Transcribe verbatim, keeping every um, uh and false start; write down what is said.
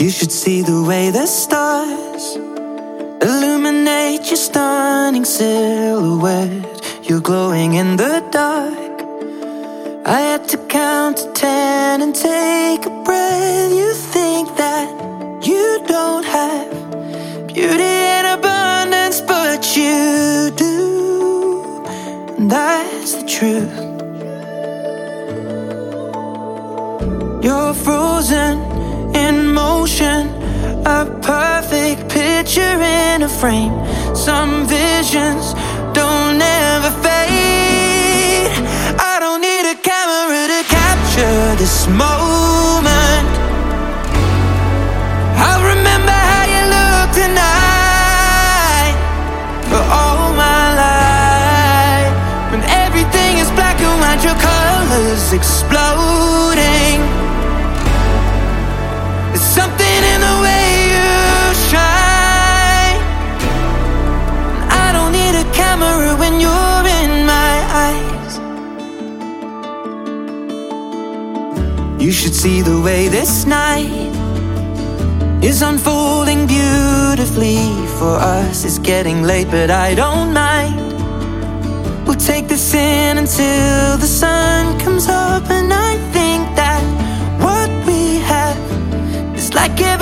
You should see the way the stars illuminate your stunning silhouette. You're glowing in the dark. I had to count to ten and take a breath. You think that you don't have beauty in abundance, but you do, and that's the truth. You're frozen in motion, a perfect picture in a frame. Some visions don't ever fade. I don't need a camera to capture this moment. I'll remember how you look tonight for all my life. When everything is black and white, your colors exploding. There's something in the way you shine. I don't need a camera when you're in my eyes. You should see the way this night is unfolding beautifully for us. It's getting late, but I don't mind. We'll take this in until the sun comes up, and I think that what we have is like it